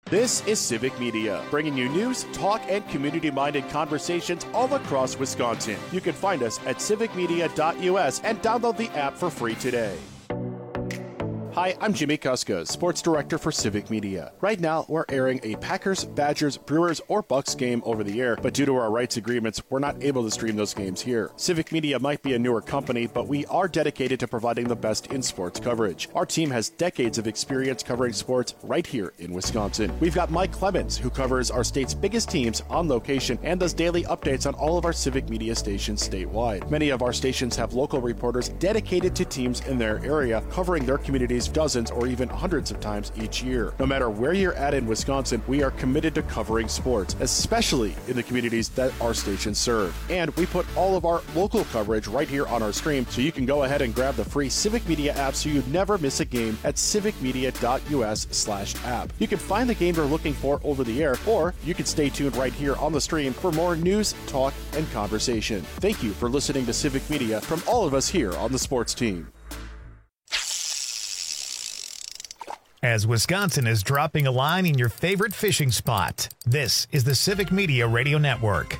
This is Civic Media, bringing you news, talk, and community-minded conversations all across Wisconsin. You can find us at civicmedia.us and download the app for free today. Hi, I'm Jimmy Kuska, Sports Director for Civic Media. Right now, we're airing a Packers, Badgers, Brewers, or Bucks game over the air, but due to our rights agreements, we're not able to stream those games here. Civic Media might be a newer company, but we are dedicated to providing the best in sports coverage. Our team has decades of experience covering sports right here in Wisconsin. We've got Mike Clemens, who covers our state's biggest teams on location and does daily updates on all of our Civic Media stations statewide. Many of our stations have local reporters dedicated to teams in their area, covering their communities dozens or even hundreds of times each year. No matter where you're at in Wisconsin, we are committed to covering sports, especially in the communities that our stations serve. And we put all of our local coverage right here on our stream, so you can go ahead and grab the free Civic Media app so you never miss a game at civicmedia.us/app. You can find the game you're looking for over the air, or you can stay tuned right here on the stream for more news, talk, and conversation. Thank you for listening to Civic Media from all of us here on the sports team. As Wisconsin is dropping a line in your favorite fishing spot, this is the Civic Media Radio Network.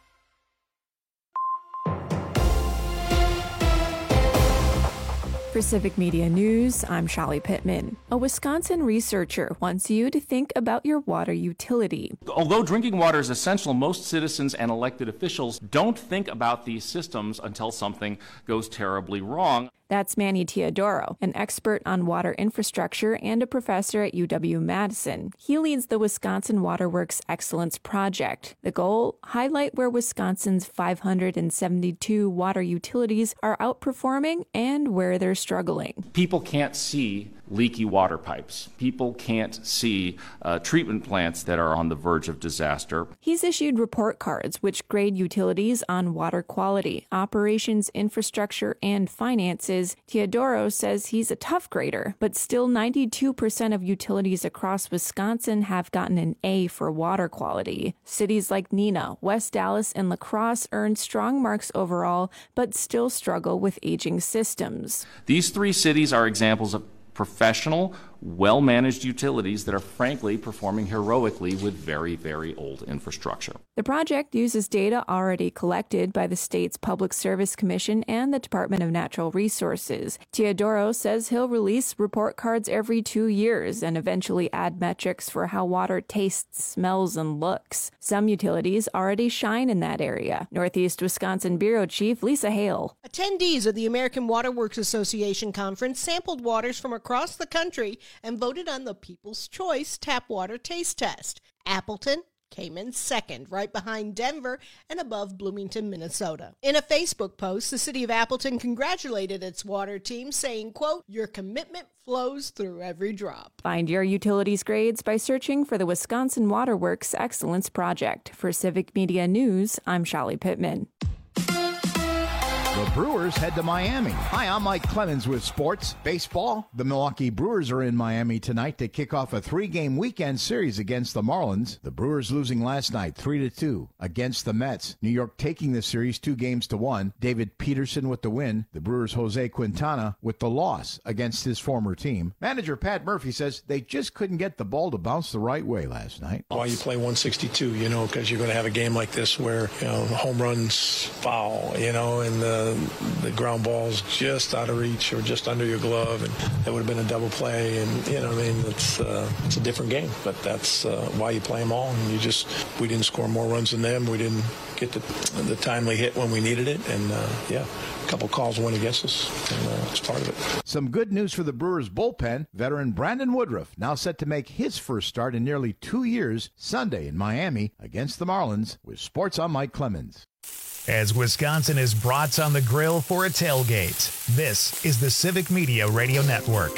For Civic Media News, I'm Shelly Pittman. A Wisconsin researcher wants you to think about your water utility. Although drinking water is essential, most citizens and elected officials don't think about these systems until something goes terribly wrong. That's Manny Teodoro, an expert on water infrastructure and a professor at UW-Madison. He leads the Wisconsin Waterworks Excellence Project. The goal? Highlight where Wisconsin's 572 water utilities are outperforming and where they're struggling. People can't see leaky water pipes. People can't see treatment plants that are on the verge of disaster. He's issued report cards which grade utilities on water quality, operations, infrastructure, and finances. Teodoro says he's a tough grader, but still 92% of utilities across Wisconsin have gotten an A for water quality. Cities like Neenah, West Dallas, and La Crosse earned strong marks overall, but still struggle with aging systems. These three cities are examples of professional, well-managed utilities that are frankly performing heroically with very, very old infrastructure. The project uses data already collected by the state's Public Service Commission and the Department of Natural Resources. Teodoro says he'll release report cards every 2 years and eventually add metrics for how water tastes, smells, and looks. Some utilities already shine in that area. Northeast Wisconsin Bureau Chief Lisa Hale. Attendees of the American Waterworks Association conference sampled waters from across the country and voted on the People's Choice Tap Water Taste Test. Appleton came in second, right behind Denver and above Bloomington, Minnesota. In a Facebook post, the city of Appleton congratulated its water team, saying, quote, "Your commitment flows through every drop." Find your utilities grades by searching for the Wisconsin Waterworks Excellence Project. For Civic Media News, I'm Shelly Pittman. The Brewers head to Miami. Hi, I'm Mike Clemens with sports. Baseball. The Milwaukee Brewers are in Miami tonight to kick off a 3-game weekend series against the Marlins. The Brewers losing last night 3-2 against the Mets. New York taking the series 2-1. David Peterson with the win. The Brewers' Jose Quintana with the loss against his former team. Manager Pat Murphy says they just couldn't get the ball to bounce the right way last night. Why you play 162, because you're going to have a game like this where, home runs foul, and the ground ball's just out of reach or just under your glove, and it would have been a double play. And it's a different game, but that's why you play them all. And we didn't score more runs than them. We didn't get the timely hit when we needed it, and a couple calls went against us, and it's part of it. Some good news for the Brewers bullpen. Veteran Brandon Woodruff now set to make his first start in nearly 2 years Sunday in Miami against the Marlins. With sports, I'm Mike Clemens. As Wisconsin is brats on the grill for a tailgate, this is the Civic Media Radio Network.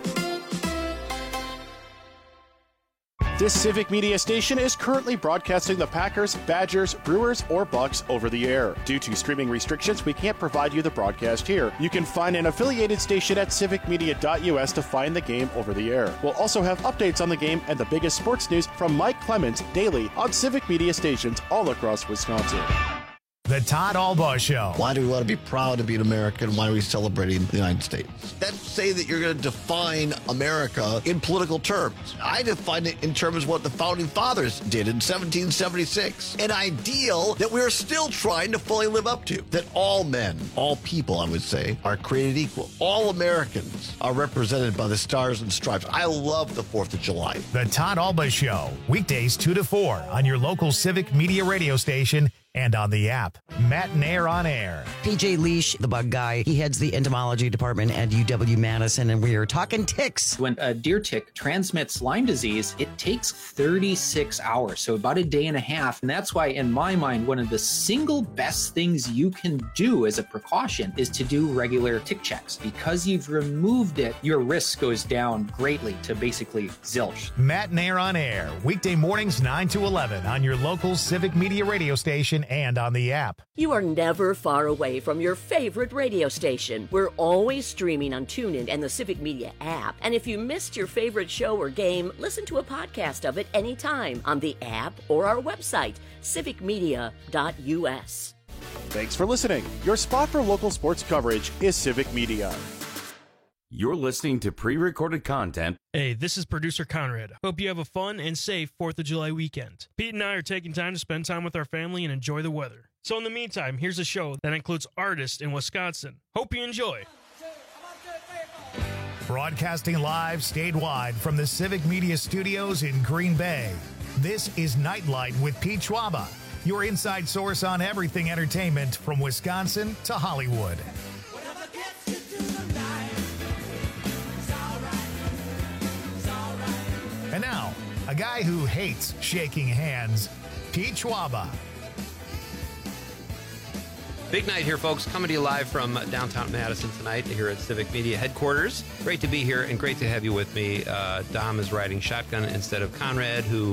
This Civic Media station is currently broadcasting the Packers, Badgers, Brewers, or Bucks over the air. Due to streaming restrictions, we can't provide you the broadcast here. You can find an affiliated station at civicmedia.us to find the game over the air. We'll also have updates on the game and the biggest sports news from Mike Clemens daily on Civic Media stations all across Wisconsin. The Todd Albaugh Show. Why do we want to be proud to be an American? Why are we celebrating the United States? That's say that you're going to define America in political terms. I define it in terms of what the Founding Fathers did in 1776. An ideal that we're still trying to fully live up to. That all men, all people, I would say, are created equal. All Americans are represented by the stars and stripes. I love the 4th of July. The Todd Albaugh Show. Weekdays 2 to 4 on your local Civic Media radio station and on the app. Matt Nair on air. PJ Leash, the bug guy, he heads the entomology department at UW-Madison, and we are talking ticks. When a deer tick transmits Lyme disease, it takes 36 hours, so about a day and a half. And that's why, in my mind, one of the single best things you can do as a precaution is to do regular tick checks. Because you've removed it, your risk goes down greatly to basically zilch. Matt Nair on air. Weekday mornings 9 to 11 on your local Civic Media radio station and on the app. You are never far away from your favorite radio station. We're always streaming on TuneIn and the Civic Media app. And if you missed your favorite show or game, listen to a podcast of it anytime on the app or our website, civicmedia.us. Thanks for listening. Your spot for local sports coverage is Civic Media. You're listening to pre-recorded content. Hey, this is producer Conrad. Hope you have a fun and safe 4th of July weekend. Pete and I are taking time to spend time with our family and enjoy the weather. So in the meantime, here's a show that includes artists in Wisconsin. Hope you enjoy. Broadcasting live statewide from the Civic Media Studios in Green Bay. This is Nightlight with Pete Schwaba, your inside source on everything entertainment from Wisconsin to Hollywood. And now, a guy who hates shaking hands, Pete Schwaba. Big night here, folks. Coming to you live from downtown Madison tonight here at Civic Media headquarters. Great to be here and great to have you with me. Dom is riding shotgun instead of Conrad, who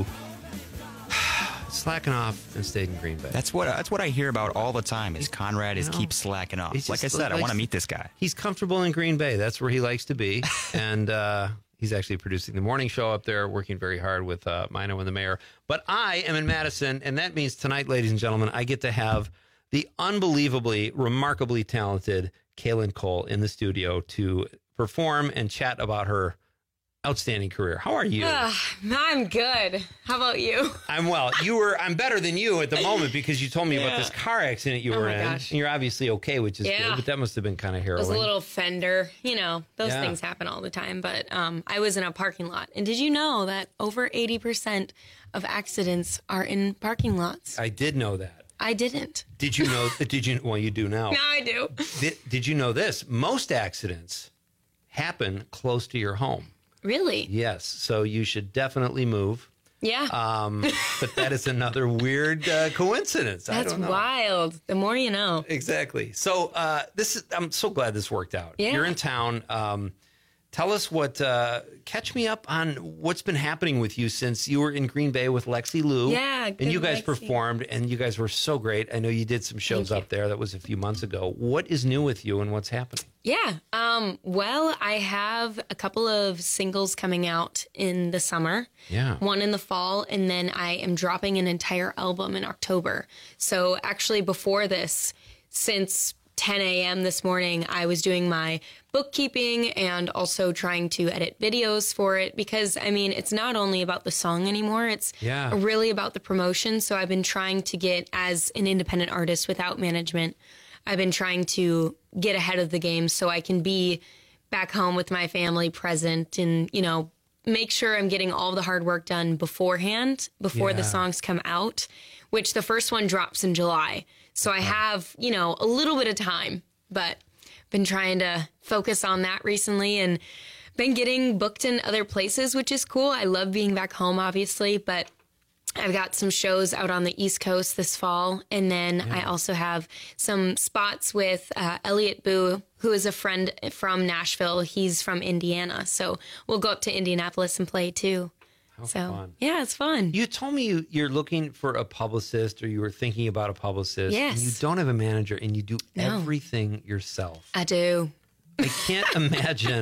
slacking off and stayed in Green Bay. That's what I hear about all the time is Conrad keeps slacking off. Like I said, I want to meet this guy. He's comfortable in Green Bay. That's where he likes to be. And he's actually producing the morning show up there, working very hard with Mino and the mayor. But I am in Madison, and that means tonight, ladies and gentlemen, I get to have the unbelievably, remarkably talented Kaylin Cole in the studio to perform and chat about her outstanding career. How are you? I'm good. How about you? I'm well. I'm better than you at the moment because you told me about this car accident you were in. Gosh. And you're obviously okay, which is good, but that must have been kind of harrowing. It was a little fender. Those things happen all the time. But I was in a parking lot. And did you know that over 80% of accidents are in parking lots? I did know that. I didn't. Did you know? Well, you do now. Now I do. Did you know this? Most accidents happen close to your home. Really? Yes. So you should definitely move. Yeah. But that is another weird coincidence. That's I don't know. Wild. The more you know. Exactly. So I'm so glad this worked out. Yeah. You're in town. Tell us catch me up on what's been happening with you since you were in Green Bay with Lexi Lou. Yeah. And you guys performed, and you guys were so great. I know you did some shows up there. That was a few months ago. What is new with you and what's happening? Yeah. Well, I have a couple of singles coming out in the summer. Yeah. One in the fall, and then I am dropping an entire album in October. So actually before this, since 10 a.m. this morning, I was doing my bookkeeping and also trying to edit videos for it because, it's not only about the song anymore. It's really about the promotion. So I've been trying to get, as an independent artist without management, I've been trying to get ahead of the game so I can be back home with my family present and, make sure I'm getting all the hard work done beforehand, before the songs come out, which the first one drops in July. So I have, a little bit of time, but been trying to focus on that recently and been getting booked in other places, which is cool. I love being back home, obviously, but I've got some shows out on the East Coast this fall. And then I also have some spots with Elliot Boo, who is a friend from Nashville. He's from Indiana. So we'll go up to Indianapolis and play too. How fun. Yeah, it's fun. You told me you're looking for a publicist or you were thinking about a publicist. Yes. And you don't have a manager and you do everything yourself. I do. I can't imagine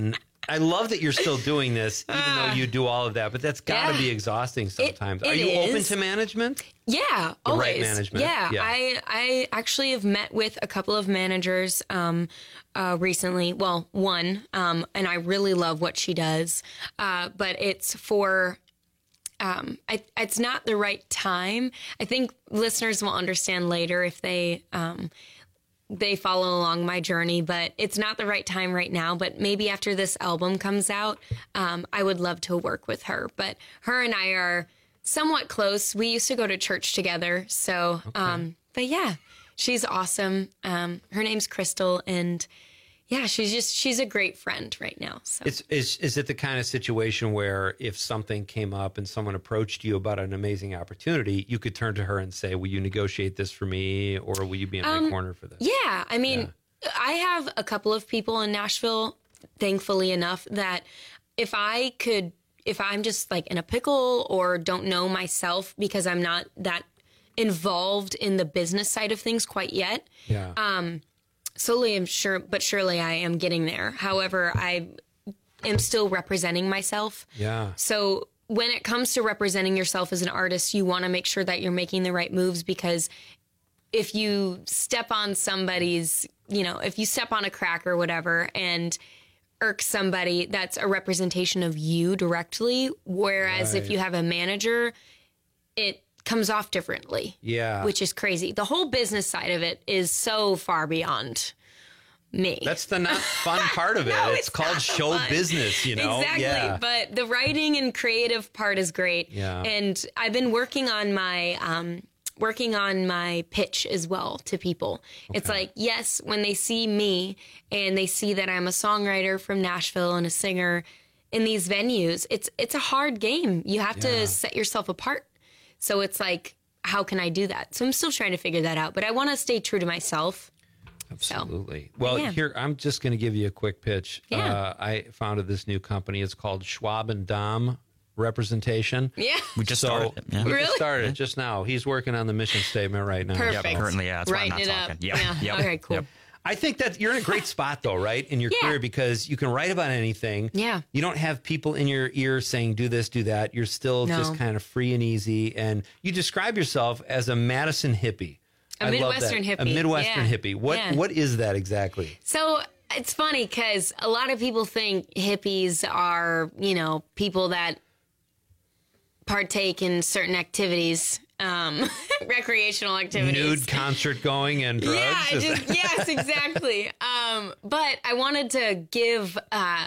I love that you're still doing this, even though you do all of that, but that's got to be exhausing sometimes. Are you open to management? Yeah, always. Right management. Yeah. I actually have met with a couple of managers recently. Well, one, and I really love what she does, but it's for... it's not the right time. I think listeners will understand later if they follow along my journey, but it's not the right time right now. But maybe after this album comes out, I would love to work with her. But her and I are somewhat close. We used to go to church together. So, but yeah, she's awesome. Her name's Crystal, and yeah, she's a great friend right now. So is it the kind of situation where if something came up and someone approached you about an amazing opportunity, you could turn to her and say, will you negotiate this for me, or will you be in my corner for this? Yeah. I mean, I have a couple of people in Nashville, thankfully enough, that if I'm just like in a pickle or don't know myself because I'm not that involved in the business side of things quite yet. Yeah. Slowly, but surely I am getting there. However, I am still representing myself. Yeah. So when it comes to representing yourself as an artist, you want to make sure that you're making the right moves, because if you step on somebody's, if you step on a crack or whatever and irk somebody, that's a representation of you directly. Whereas if you have a manager, it comes off differently. Yeah. Which is crazy. The whole business side of it is so far beyond me. That's the not fun part of it. No, it's called show fun. Business, Exactly. Yeah. But the writing and creative part is great. Yeah. And I've been working on my pitch as well to people. Okay. It's like, yes, when they see me and they see that I'm a songwriter from Nashville and a singer in these venues, it's a hard game. You have to set yourself apart. So it's like, how can I do that? So I'm still trying to figure that out, but I want to stay true to myself. Absolutely. Well, here, I'm just going to give you a quick pitch. Yeah. I founded this new company. It's called Schwab and Dom Representation. Yeah. We just started it. Yeah. We Really? just started it just now. He's working on the mission statement right now. Perfect. Yep, currently, that's why I'm not Writing it talking. up. Yep. Yeah. Okay, cool. Yep. I think that you're in a great spot, though, right, in your career, because you can write about anything. Yeah. You don't have people in your ear saying, do this, do that. You're still just kind of free and easy. And you describe yourself as a Madison hippie. A Midwestern hippie. A Midwestern hippie. What is that exactly? So it's funny because a lot of people think hippies are, people that partake in certain activities. Recreational activities, nude concert going and drugs. Yes, exactly. But I wanted to give,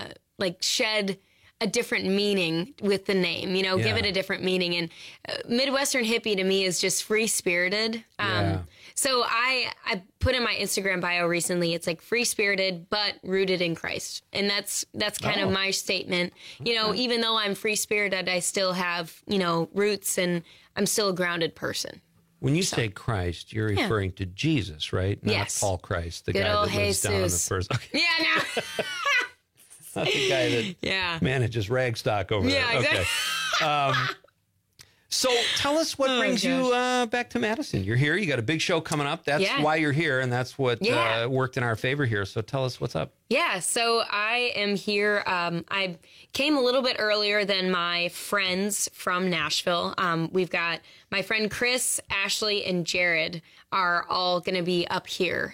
shed a different meaning with the name, give it a different meaning. And Midwestern hippie to me is just free spirited. So I put in my Instagram bio recently, it's like free spirited, but rooted in Christ. And that's kind of my statement. Even though I'm free spirited, I still have, roots, and I'm still a grounded person. When you say Christ, you're referring to Jesus, right? Not Paul Christ, the Good guy old that lives down on the Jesus. first. Okay. Yeah, no. Not the guy that manages Ragstock over there. Exactly. Okay. So tell us what brings you back to Madison. You're here. You got a big show coming up. That's why you're here, and that's what worked in our favor here. So tell us what's up. Yeah, so I am here. I came a little bit earlier than my friends from Nashville. We've got my friend Chris, Ashley, and Jared are all going to be up here.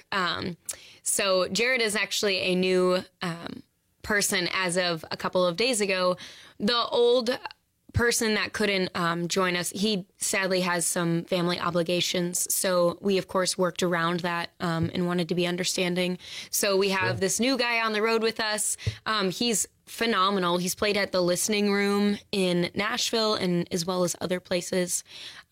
So Jared is actually a new person as of a couple of days ago. The old person that couldn't join us, he sadly has some family obligations. So we, of course, worked around that and wanted to be understanding. So we have this new guy on the road with us. He's phenomenal. He's played at the Listening Room in Nashville and as well as other places.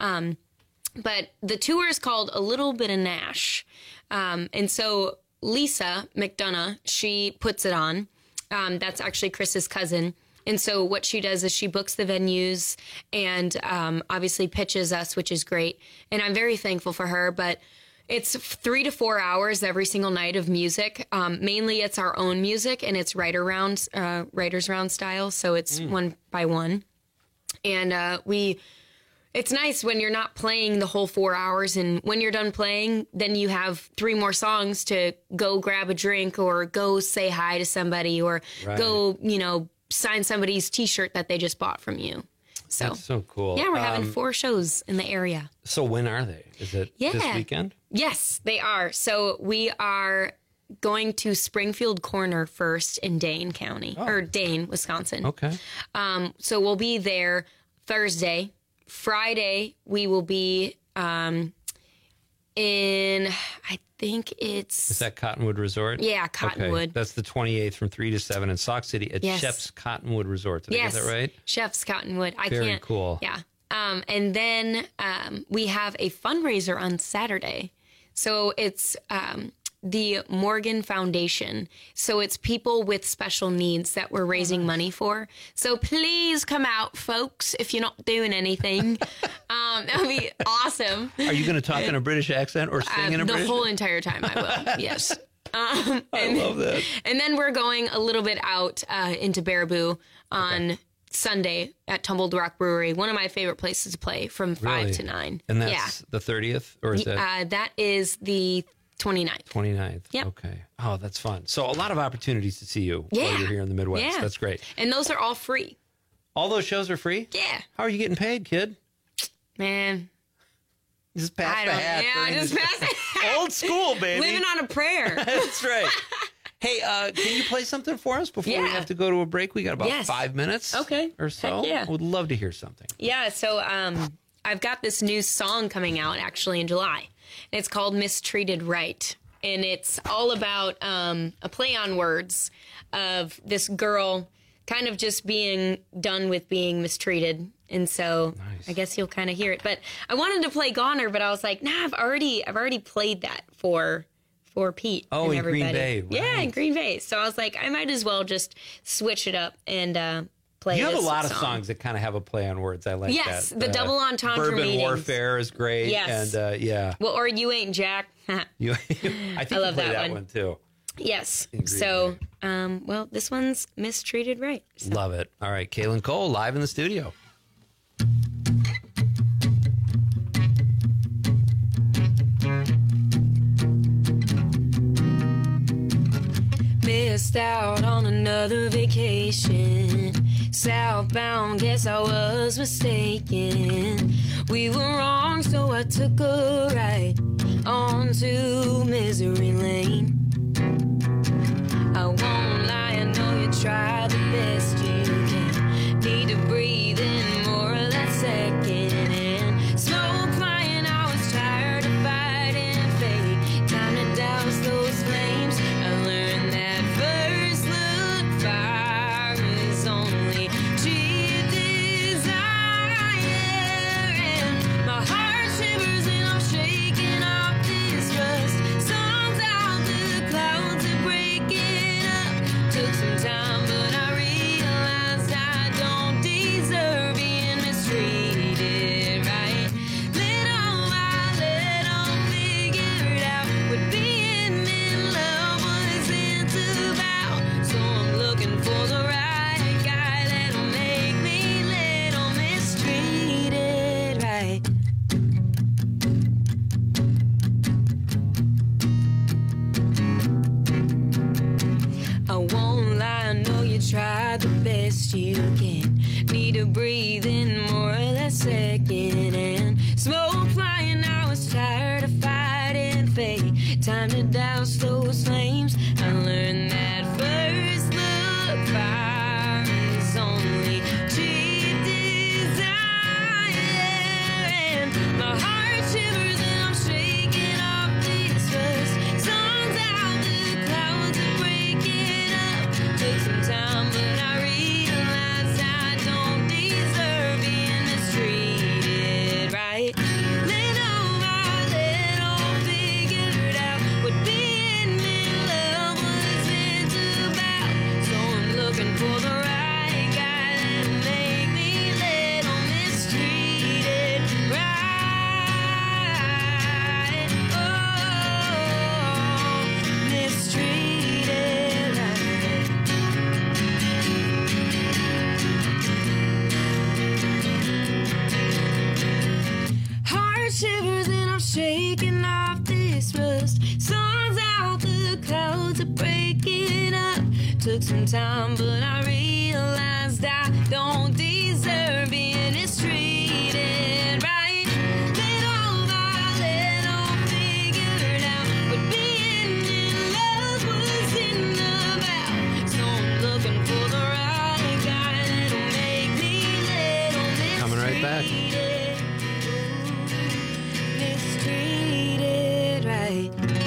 But the tour is called A Little Bit of Nash. And so Lisa McDonough, she puts it on. That's actually Chris's cousin. And so what she does is she books the venues and obviously pitches us, which is great. And I'm very thankful for her. But it's 3 to 4 hours every single night of music. Mainly it's our own music, and it's writer's round style. So it's one by one. And It's nice when you're not playing the whole 4 hours, and when you're done playing, then you have 3 more songs to go grab a drink or go say hi to somebody or go, sign somebody's T-shirt that they just bought from you. So that's so cool. Yeah, we're having 4 shows in the area. So when are they? Is it this weekend? Yes, they are. So we are going to Springfield Corner first in Dane County, or Dane, Wisconsin. Okay. So we'll be there Thursday. Friday, we will be in, I think it's... Is that Cottonwood Resort? Yeah, Cottonwood. Okay. That's the 28th from 3 to 7 in Sauk City at Chef's Cottonwood Resort. Did I get that right? Chef's Cottonwood. Very cool. Yeah. And then we have a fundraiser on Saturday. So it's the Morgan Foundation. So it's people with special needs that we're raising money for. So please come out, folks, if you're not doing anything. That would be awesome. Are you going to talk in a British accent or sing in a British? The whole entire time I will, yes. I love that. And then we're going a little bit out into Baraboo on Sunday at Tumbled Rock Brewery, one of my favorite places to play from 5 to 9. And that's the 30th? Or is that? That is the 29th. 29th. Yep. Okay. Oh, that's fun. So a lot of opportunities to see you while you're here in the Midwest. Yeah. That's great. And those are all free. All those shows are free? Yeah. How are you getting paid, kid? Man. Just pass the hat. Yeah, just pass the hat. Old school, baby. Living on a prayer. That's right. Hey, can you play something for us before we have to go to a break? We got about 5 minutes or so. Heck yeah. Would love to hear something. Yeah, so I've got this new song coming out actually in July. It's called Mistreated Right. And it's all about a play on words of this girl kind of just being done with being mistreated. And so I guess you'll kind of hear it. But I wanted to play Goner, but I was like, nah, I've already played that for Pete. Oh, and in everybody. Green Bay. Right. Yeah, in Green Bay. So I was like, I might as well just switch it up and play You have this a lot song. of songs that kind of have a play on words. I like that. Yes, the double entendre Bourbon meanings. Warfare is great. Yes. And yeah. Well, or You Ain't Jack. I think I love you play that one too. Yes. In Green So, well, this one's Mistreated Right. So. Love it. All right, Kaylin Cole live in the studio. Missed out on another vacation. Southbound, guess I was mistaken. We were wrong, so I took a ride onto Misery Lane. I won't lie, I know you tried the best you can. Need to breathe in more of that second and smoke flying. I was tired of fighting fate. Time to douse those flames. I learned that first look fire is only cheap desire. And my heart shivers and I'm shaking off this rust. Songs out the clouds are breaking up. Took some time, but I realized I don't deserve being mistreated right. Little by little, figured out what being in love wasn't about. So I'm looking for the right guy that'll make me little mistreated right. I won't lie, I know you tried the best you can. Need to breathe in more of that second and smoke flying. I was tired of fighting fate. Time to douse those flames. I learned that first look fire is only cheap desire. And my heart shivers and I'm shaking off this rust. Sun's out, the clouds are breaking up. Took some time, but I realized I don't deserve being mistreated to break it up. Took some time, but I realized I don't deserve being mistreated right. Then all figured out what being in love wasn't about. So I'm looking for the right guy that'll make me little Coming right back. mistreated right.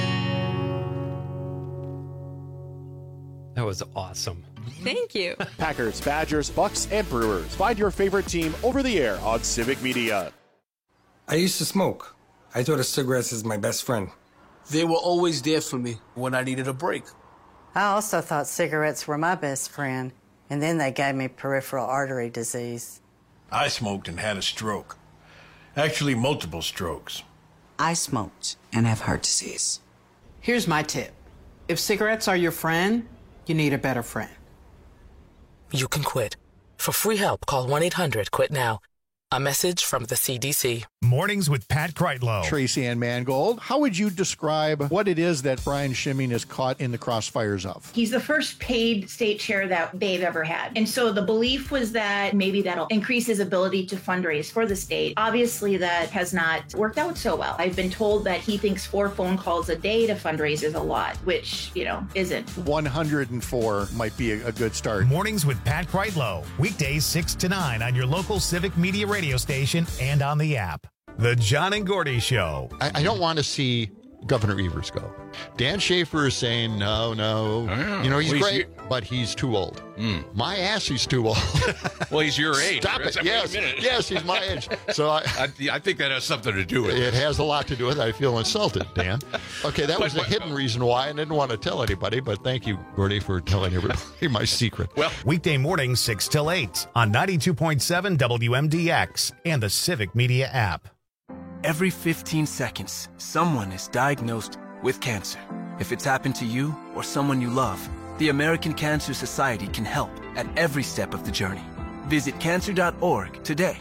That was awesome. Thank you. Packers, Badgers, Bucks, and Brewers. Find your favorite team over the air on Civic Media. I used to smoke. I thought of cigarettes as my best friend. They were always there for me when I needed a break. I also thought cigarettes were my best friend, and then they gave me peripheral artery disease. I smoked and had a stroke. Actually, multiple strokes. I smoked and have heart disease. Here's my tip. If cigarettes are your friend, you need a better friend. You can quit. For free help, call 1-800-QUIT-NOW. A message from the CDC. Mornings with Pat Kreitlow. Tracy Ann Mangold, how would you describe what it is that Brian Schimming is caught in the crossfires of? He's the first paid state chair that they've ever had. And so the belief was that maybe that'll increase his ability to fundraise for the state. Obviously, that has not worked out so well. I've been told that he thinks 4 phone calls a day to fundraise is a lot, which, isn't. 104 might be a good start. Mornings with Pat Kreitlow. Weekdays 6 to 9 on your local Civic Media radio station and on the app. The John and Gordy Show. I don't want to see Governor Evers go. Dan Schaefer is saying, no. He's great, but he's too old. My ass, he's too old. Well, he's your age. Stop it. Yes, he's my age. So I think that has something to do with it. It has a lot to do with it. I feel insulted, Dan. Okay, that was a hidden reason why I didn't want to tell anybody, but thank you, Gordy, for telling everybody my secret. Well, weekday mornings 6 till 8 on 92.7 WMDX and the Civic Media app. Every 15 seconds, someone is diagnosed with cancer. If it's happened to you or someone you love, the American Cancer Society can help at every step of the journey. Visit cancer.org today.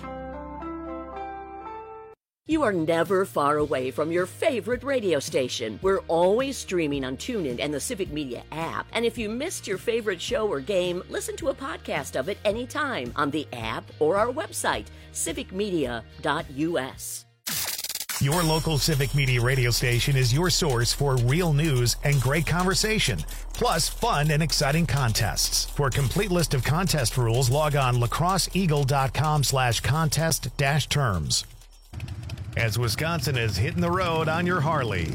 You are never far away from your favorite radio station. We're always streaming on TuneIn and the Civic Media app. And if you missed your favorite show or game, listen to a podcast of it anytime on the app or our website, civicmedia.us. Your local Civic Media radio station is your source for real news and great conversation, plus fun and exciting contests. For a complete list of contest rules, log on lacrosseeagle.com/contest-terms. As Wisconsin is hitting the road on your Harley.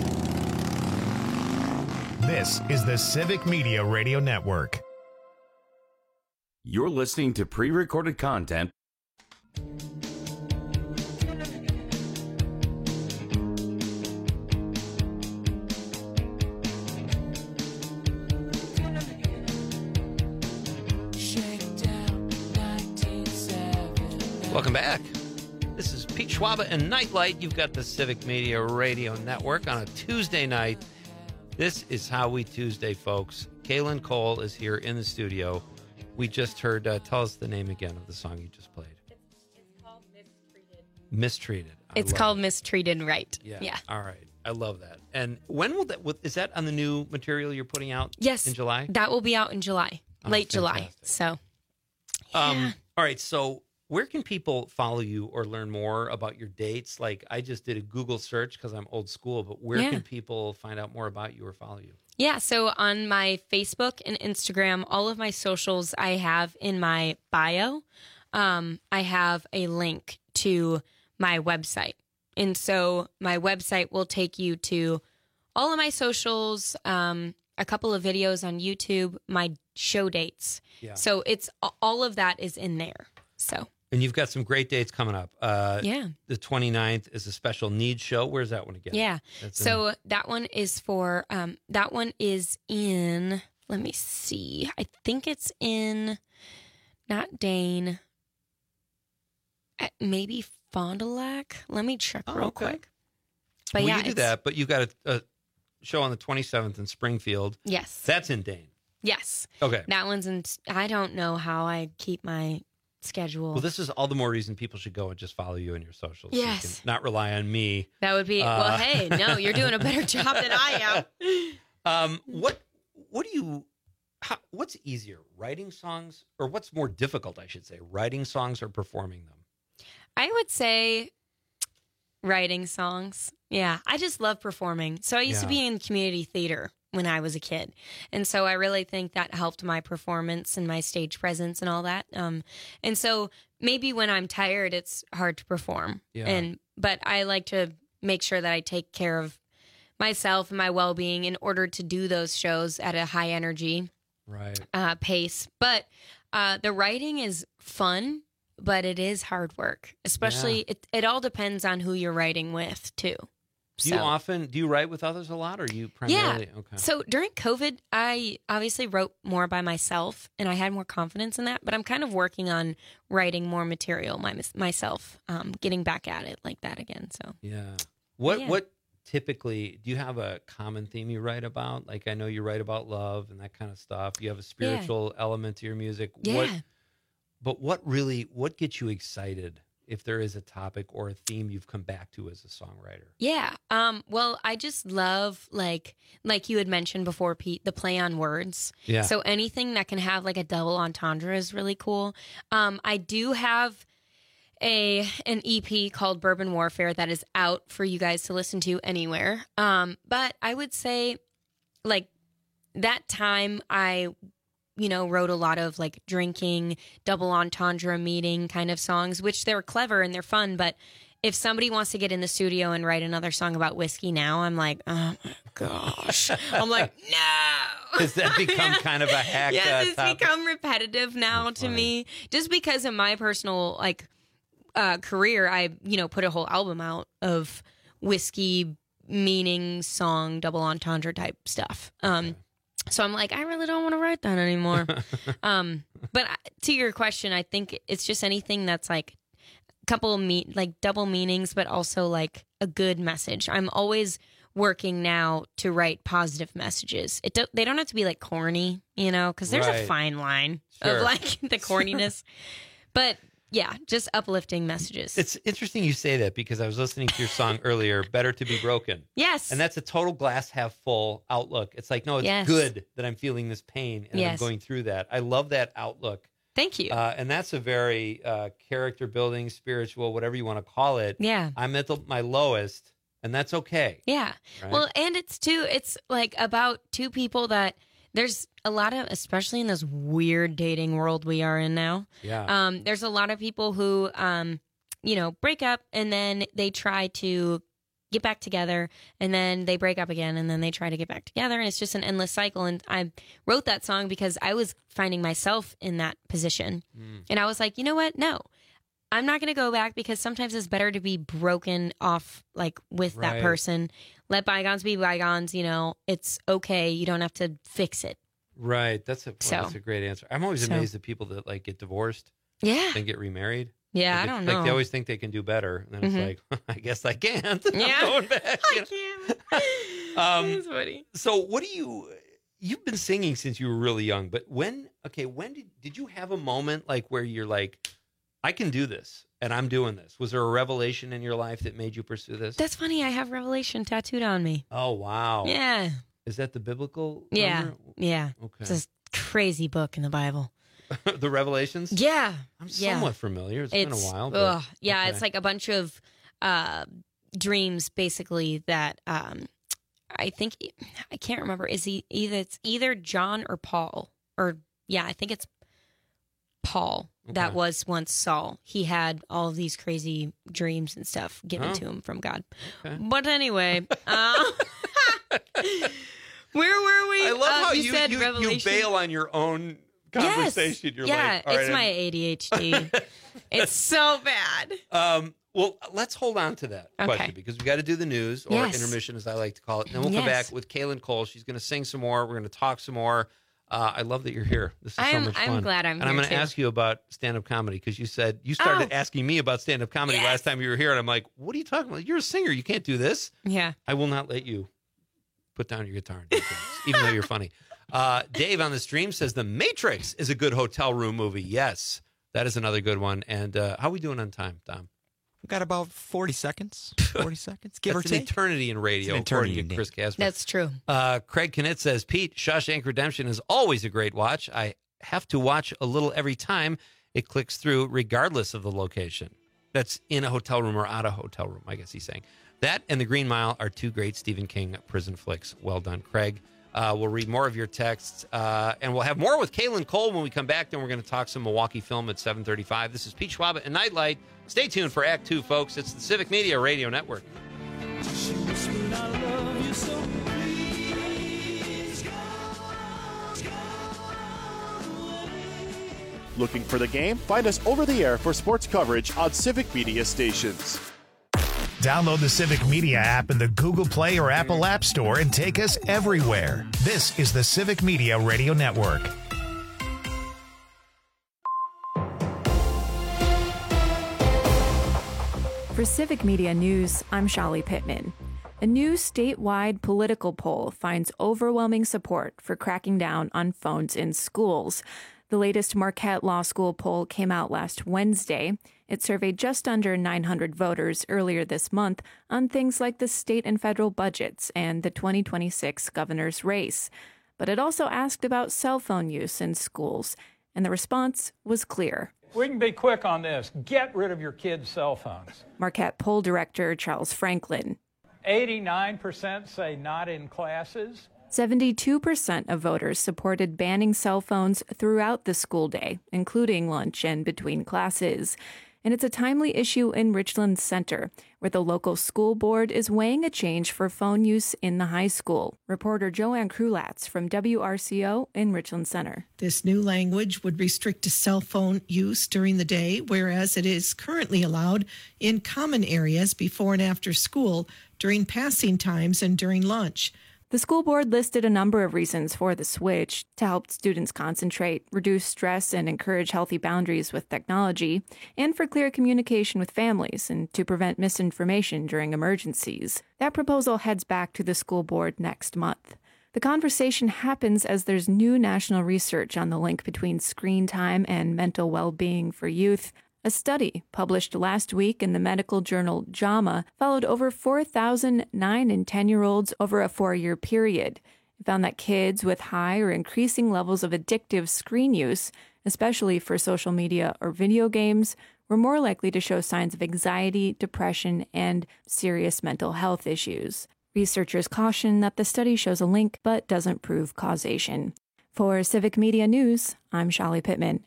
This is the Civic Media Radio Network. You're listening to pre-recorded content. Welcome back. This is Pete Schwaba and Nightlight. You've got the Civic Media Radio Network on a Tuesday night. This is How We Tuesday, folks. Kaylin Cole is here in the studio. We just heard, tell us the name again of the song you just played. It's called Mistreated. Mistreated. It's called Mistreated Right. Yeah. All right. I love that. And when will that, is that on the new material you're putting out? Yes. In July? That will be out in July, late July. Fantastic. So, yeah. All right. So, where can people follow you or learn more about your dates? Like, I just did a Google search because I'm old school, but where can people find out more about you or follow you? Yeah, so on my Facebook and Instagram, all of my socials I have in my bio. I have a link to my website. And so my website will take you to all of my socials, a couple of videos on YouTube, my show dates. Yeah. So it's all of that is in there. So. And you've got some great dates coming up. The 29th is a special needs show. Where's that one again? Yeah. That one is for, that one is in, let me see. I think it's in, not Dane, maybe Fond du Lac. Let me check real quick. But you do that, but you've got a show on the 27th in Springfield. Yes. That's in Dane. Yes. Okay. That one's in, I don't know how I keep my schedule. Well, this is all the more reason people should go and just follow you in your socials. Yes. So you can not rely on me. That would be, well, hey, no, you're doing a better job than I am. what's easier, writing songs, or what's more difficult, I should say, writing songs or performing them? I would say writing songs. Yeah, I just love performing. So I used to be in community theater when I was a kid. And so I really think that helped my performance and my stage presence and all that. And so maybe when I'm tired, it's hard to perform. Yeah. But I like to make sure that I take care of myself and my well-being in order to do those shows at a high energy pace. But the writing is fun, but it is hard work. Especially, it all depends on who you're writing with, too. Do you write with others a lot, or you primarily? Yeah. Okay. So during COVID, I obviously wrote more by myself, and I had more confidence in that. But I'm kind of working on writing more material myself, getting back at it like that again. So what typically, do you have a common theme you write about? Like, I know you write about love and that kind of stuff. You have a spiritual element to your music. Yeah. What gets you excited if there is a topic or a theme you've come back to as a songwriter? Yeah. Well, I just love, like you had mentioned before, Pete, the play on words. Yeah. So anything that can have like a double entendre is really cool. I do have an EP called Bourbon Warfare that is out for you guys to listen to anywhere. But I would say, like, that time I wrote a lot of like drinking, double entendre meaning kind of songs, which they're clever and they're fun. But if somebody wants to get in the studio and write another song about whiskey now, I'm like, oh my gosh. I'm like, no. Does that become kind of a hack? Yes, it's become repetitive now to me. Just because of my personal career, I put a whole album out of whiskey meaning song, double entendre type stuff. So I'm like, I really don't want to write that anymore. But to your question, I think it's just anything that's like a couple of double meanings, but also like a good message. I'm always working now to write positive messages. They don't have to be like corny, because there's a fine line of like the corniness. But yeah, just uplifting messages. It's interesting you say that, because I was listening to your song earlier, Better to Be Broken. Yes. And that's a total glass half full outlook. It's like, no, it's good that I'm feeling this pain and I'm going through that. I love that outlook. Thank you. And that's a very character building, spiritual, whatever you want to call it. Yeah. I'm at my lowest, and that's okay. Yeah. Right? Well, and it's like about two people that there's a lot of, especially in this weird dating world we are in now. Yeah. There's a lot of people who, break up and then they try to get back together, and then they break up again, and then they try to get back together, and it's just an endless cycle. And I wrote that song because I was finding myself in that position. And I was like, you know what? No, I'm not going to go back, because sometimes it's better to be broken off like with that person. Let bygones be bygones. It's okay. You don't have to fix it. Right. That's a great answer. I'm always amazed at people that like get divorced. Yeah. Then get remarried. Yeah, I don't know. Like, they always think they can do better. And then it's like, I guess I can't. Yeah. I'm going back. I can't. That's funny. So you've been singing since you were really young, but when did you have a moment like where you're like, I can do this and I'm doing this? Was there a revelation in your life that made you pursue this? That's funny. I have Revelation tattooed on me. Oh, wow. Yeah. Is that the biblical number? Yeah. Okay. It's a crazy book in the Bible. The Revelations? Yeah. I'm somewhat familiar. It's been a while. But, yeah, it's like a bunch of dreams, basically, that I think, I can't remember. It's either John or Paul. I think it's Paul that was once Saul. He had all of these crazy dreams and stuff given to him from God. Okay. But anyway, where were we? I love how you said Revelation. You bail on your own conversation. Yes. You're like, all it's my ADHD. It's so bad. Well, let's hold on to that question, because we got to do the news, or intermission, as I like to call it. And then we'll come back with Kaylin Cole. She's going to sing some more. We're going to talk some more. I love that you're here. This is so much fun. I'm glad I'm here. And I'm going to ask you about stand-up comedy, because you said you started asking me about stand-up comedy last time you were here. And I'm like, what are you talking about? You're a singer. You can't do this. Yeah. I will not let you put down your guitar and do things, even though you're funny. Dave on the stream says The Matrix is a good hotel room movie. Yes, that is another good one. And how are we doing on time, Dom? We've got about 40 seconds. 40 seconds, give or That's take. an eternity in radio, It's an eternity, according to Chris Casper. That's true. Craig Knit says, Pete, Shawshank Redemption is always a great watch. I have to watch a little every time it clicks through, regardless of the location. That's in a hotel room or out of a hotel room, I guess he's saying. That and The Green Mile are two great Stephen King prison flicks. Well done, Craig. We'll read more of your texts, and we'll have more with Kaylin Cole when we come back. Then we're going to talk some Milwaukee film at 7:35. This is Pete Schwab and Nightlight. Stay tuned for Act 2, folks. It's the Civic Media Radio Network. Looking for the game? Find us over the air for sports coverage on Civic Media stations. Download the Civic Media app in the Google Play or Apple App Store and take us everywhere. This is the Civic Media Radio Network. For Civic Media News, I'm Shali Pittman. A new statewide political poll finds overwhelming support for cracking down on phones in schools. The latest Marquette Law School poll came out last Wednesday. It surveyed just under 900 voters earlier this month on things like the state and federal budgets and the 2026 governor's race. But it also asked about cell phone use in schools, and the response was clear. We can be quick on this. Get rid of your kids' cell phones. Marquette poll director Charles Franklin. 89% say not in classes. 72% of voters supported banning cell phones throughout the school day, including lunch and between classes. And it's a timely issue in Richland Center, where the local school board is weighing a change for phone use in the high school. Reporter Joanne Krulatz from WRCO in Richland Center. This new language would restrict cell phone use during the day, whereas it is currently allowed in common areas before and after school, during passing times, and during lunch. The school board listed a number of reasons for the switch: to help students concentrate, reduce stress, and encourage healthy boundaries with technology, and for clear communication with families and to prevent misinformation during emergencies. That proposal heads back to the school board next month. The conversation happens as there's new national research on the link between screen time and mental well-being for youth. A study published last week in the medical journal JAMA followed over 4,000 9- and 10-year-olds over a 4-year period. It found that kids with high or increasing levels of addictive screen use, especially for social media or video games, were more likely to show signs of anxiety, depression, and serious mental health issues. Researchers caution that the study shows a link but doesn't prove causation. For Civic Media News, I'm Shali Pittman.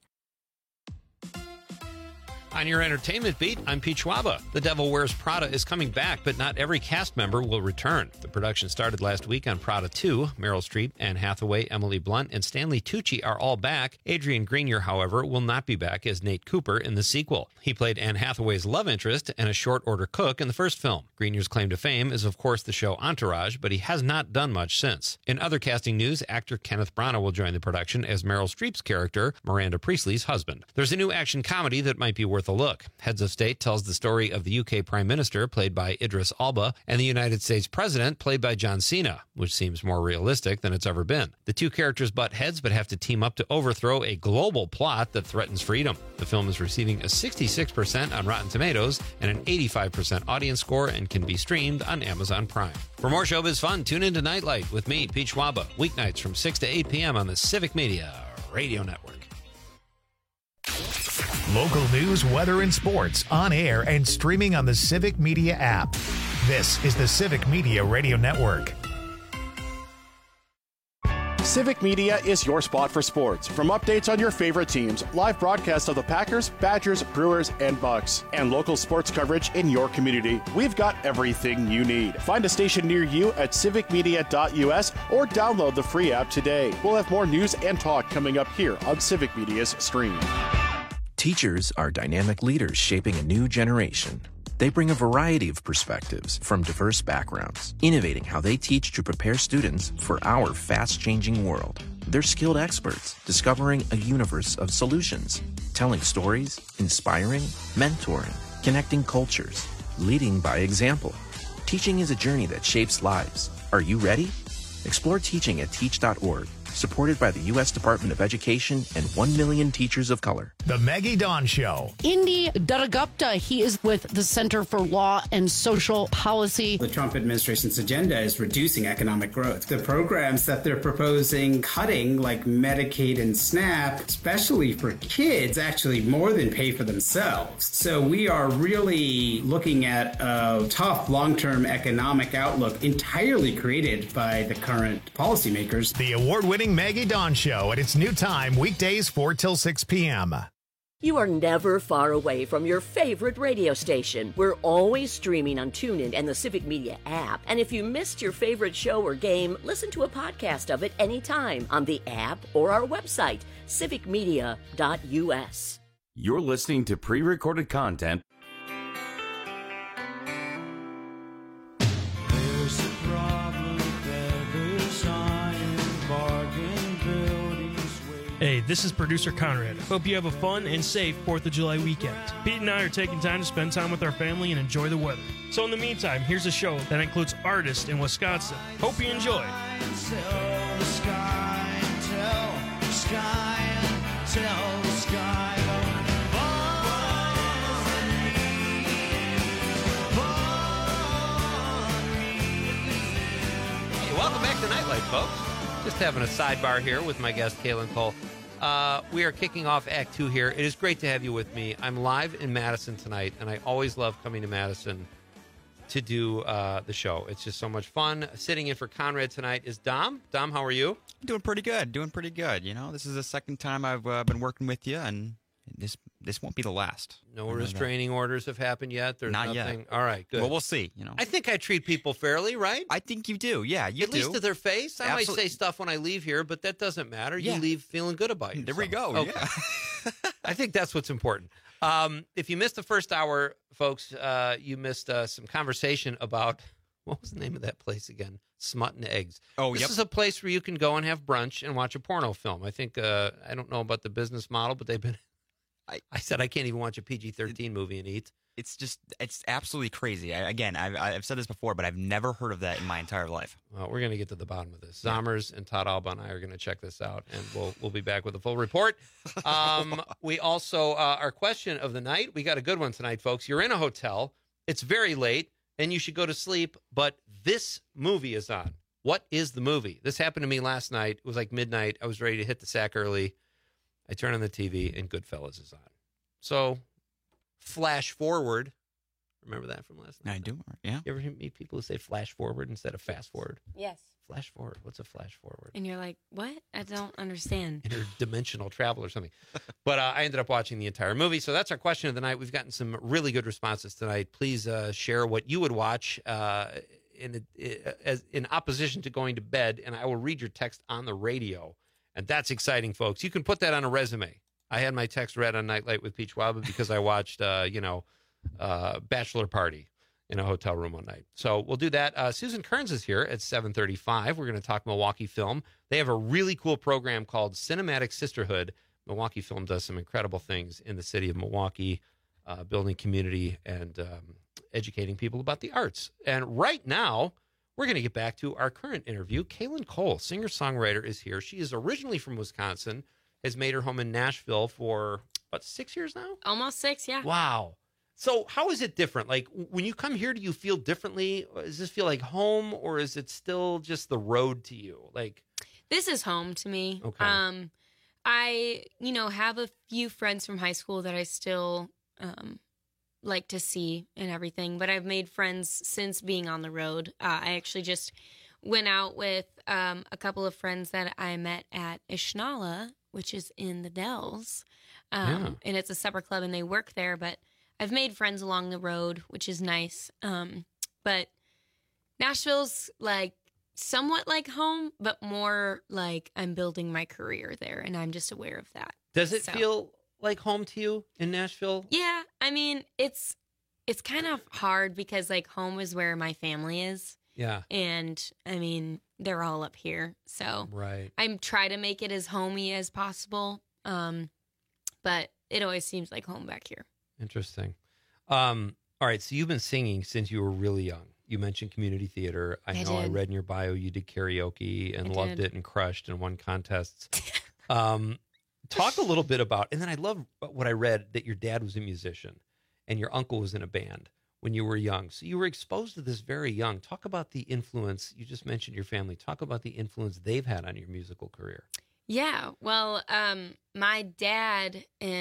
On your entertainment beat, I'm Pete Schwaba. The Devil Wears Prada is coming back, but not every cast member will return. The production started last week on Prada 2. Meryl Streep, Anne Hathaway, Emily Blunt, and Stanley Tucci are all back. Adrian Grenier, however, will not be back as Nate Cooper in the sequel. He played Anne Hathaway's love interest and a short-order cook in the first film. Grenier's claim to fame is, of course, the show Entourage, but he has not done much since. In other casting news, actor Kenneth Branagh will join the production as Meryl Streep's character, Miranda Priestley's husband. There's a new action comedy that might be worth a look. Heads of State tells the story of the UK Prime Minister, played by Idris Elba, and the United States President, played by John Cena, which seems more realistic than it's ever been. The two characters butt heads but have to team up to overthrow a global plot that threatens freedom. The film is receiving a 66% on Rotten Tomatoes and an 85% audience score and can be streamed on Amazon Prime. For more showbiz fun, tune into Nightlight with me, Pete Schwaba, weeknights from 6 to 8 p.m. on the Civic Media Radio Network. Local news, weather, and sports on air and streaming on the Civic Media app. This is the Civic Media Radio Network. Civic Media is your spot for sports. From updates on your favorite teams, live broadcasts of the Packers, Badgers, Brewers, and Bucks, and local sports coverage in your community, we've got everything you need. Find a station near you at civicmedia.us or download the free app today. We'll have more news and talk coming up here on Civic Media's stream. Teachers are dynamic leaders shaping a new generation. They bring a variety of perspectives from diverse backgrounds, innovating how they teach to prepare students for our fast-changing world. They're skilled experts, discovering a universe of solutions, telling stories, inspiring, mentoring, connecting cultures, leading by example. Teaching is a journey that shapes lives. Are you ready? Explore teaching at teach.org. supported by the U.S. Department of Education and 1 million teachers of color. The Maggie Dawn Show. Indy Dattagupta, he is with the Center for Law and Social Policy. The Trump administration's agenda is reducing economic growth. The programs that they're proposing cutting, like Medicaid and SNAP, especially for kids, actually more than pay for themselves. So we are really looking at a tough long-term economic outlook entirely created by the current policymakers. The award-winning Maggie Dawn Show at its new time, weekdays 4 till 6 p.m. You are never far away from your favorite radio station. We're always streaming on TuneIn and the Civic Media app. And if you missed your favorite show or game, listen to a podcast of it anytime on the app or our website, civicmedia.us. You're listening to pre-recorded content. Hey, this is producer Conrad. Hope you have a fun and safe 4th of July weekend. Pete and I are taking time to spend time with our family and enjoy the weather. So in the meantime, here's a show that includes artists in Wisconsin. Hope you enjoy. Hey, welcome back to Nightlight, folks. Just having a sidebar here with my guest, Kaylin Cole. We are kicking off Act 2 here. It is great to have you with me. I'm live in Madison tonight, and I always love coming to Madison to do the show. It's just so much fun. Sitting in for Conrad tonight is Dom. Dom, how are you? Doing pretty good. You know, this is the second time I've been working with you, and this won't be the last. No restraining orders have happened yet? There's Not nothing. yet. All right, good. Well, we'll see. You know, I think I treat people fairly, right? I think you do. Yeah, you At do. least to their face. I Absolutely. might say stuff when I leave here, but that doesn't matter. Yeah. You leave feeling good about yourself. There we go. Okay. Yeah. I think that's what's important. If you missed the first hour, folks, you missed some conversation about, what was the name of that place again? Smut and Eggs. Oh, This yep. is a place where you can go and have brunch and watch a porno film. I think, I don't know about the business model, but they've been, I said I can't even watch a PG-13 movie and eat. It's absolutely crazy. I've said this before, but I've never heard of that in my entire life. Well, we're going to get to the bottom of this. Zommers and Todd Alba and I are going to check this out, and we'll be back with a full report. We also, our question of the night, we got a good one tonight, folks. You're in a hotel. It's very late, and you should go to sleep, but this movie is on. What is the movie? This happened to me last night. It was like midnight. I was ready to hit the sack early. I turn on the TV, and Goodfellas is on. So, flash forward. Remember that from last night? I do, yeah. You ever meet people who say flash forward instead of fast forward? Yes. Flash forward. What's a flash forward? And you're like, what? I don't understand. Interdimensional travel or something. But I ended up watching the entire movie. So that's our question of the night. We've gotten some really good responses tonight. Please share what you would watch in opposition to going to bed, and I will read your text on the radio. And that's exciting, folks. You can put that on a resume. I had my text read on Nightlight with Peach Waba because I watched, Bachelor Party in a hotel room one night. So we'll do that. Susan Kearns is here at 7:35. We're going to talk Milwaukee Film. They have a really cool program called Cinematic Sisterhood. Milwaukee Film does some incredible things in the city of Milwaukee, building community and educating people about the arts. And right now, we're going to get back to our current interview. Kaylin Cole, singer-songwriter, is here. She is originally from Wisconsin, has made her home in Nashville for, about 6 years now? Almost 6, yeah. Wow. So how is it different? Like, when you come here, do you feel differently? Does this feel like home, or is it still just the road to you? Like, This is home to me. Okay. I, have a few friends from high school that I still like to see and everything, but I've made friends since being on the road. I actually just went out with a couple of friends that I met at Ishnala, which is in the Dells. And it's a supper club, and they work there, but I've made friends along the road, which is nice. But Nashville's like somewhat like home, but more like I'm building my career there, and I'm just aware of that. Does it feel like home to you in Nashville? Yeah, I mean, it's kind of hard because like home is where my family is. Yeah. And I mean, they're all up here. So right. I try to make it as homey as possible. But it always seems like home back here. Interesting. All right, so you've been singing since you were really young. You mentioned community theater. I know I read in your bio you did karaoke and loved it and crushed and won contests. Talk a little bit about, and then I love what I read, that your dad was a musician and your uncle was in a band when you were young. So you were exposed to this very young. Talk about the influence. You just mentioned your family. Talk about the influence they've had on your musical career. Yeah. Well, my dad